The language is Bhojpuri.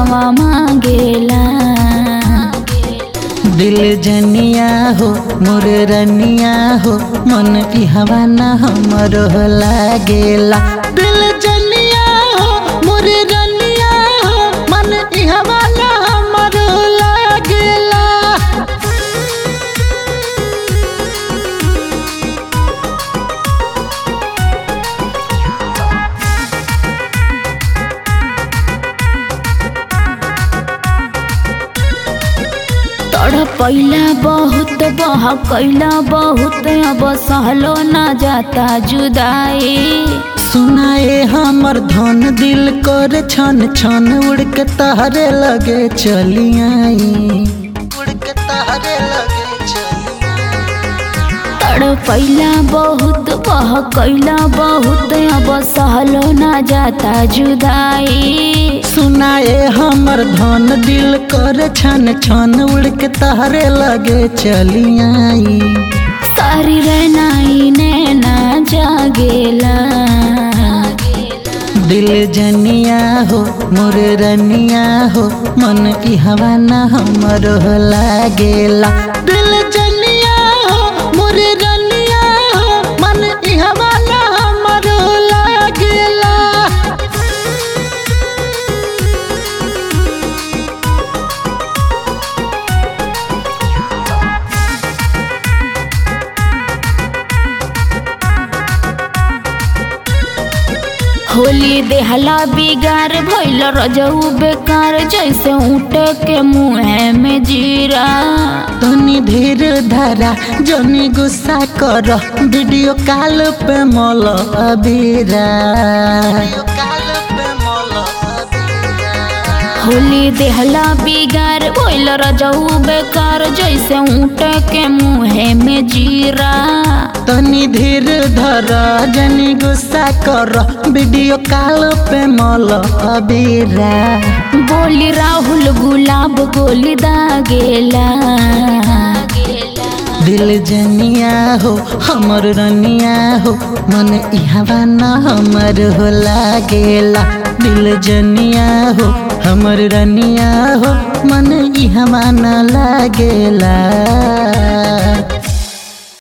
कहवा मांगेला। दिल जनिया हो मोर रनिया हो मन इहवा न हमरो लागेला। दिल जनिया हो मोर रनिया हो मन इहवा न हमरो लागेला। तड़पैला बहुत बहकैला बहुत अब सहलो न जाता जुदाई। सुनाए हमर धन दिल कर छन छन उड़ के तहरे लगे चली आई। उड़ के तहरे लगे चली आई। तड़पैला बहुत बहकैला बहुत अब सहलो न जाता जुदाई। सुनाए हमर धन दिल कर छन छन उड़ के तहरे लगे चली आई। सारी रहनाई नैना जागेला। दिल जनिया हो मोर रनिया हो मन इहवा न हमरो लागेला। दिल जनिया हो मोर रनिया हो मन इहवा न हमरो लागेला। होली देहला बिगार भइल रजऊ बेकार जैसे ऊँट के मुँह में जीरा। तनी धीर धरा जनी गुस्सा कर वीडियो कॉल पे मोल अबीरा। होली देहला बिगार भइल रजऊ बेकार जैसे ऊँट के मुँह में जीरा। तनी धीर धर जनी गुस्सा कर वीडियो कॉल पे मोल अबीरा। बोली राहुल गुलाब गोली दागेला। दिल जनिया हो हमर रनिया हो मन इहवा न हमर हो लागेला। दिल जनिया हो हमर रनिया हो मन इहवा न लागेला।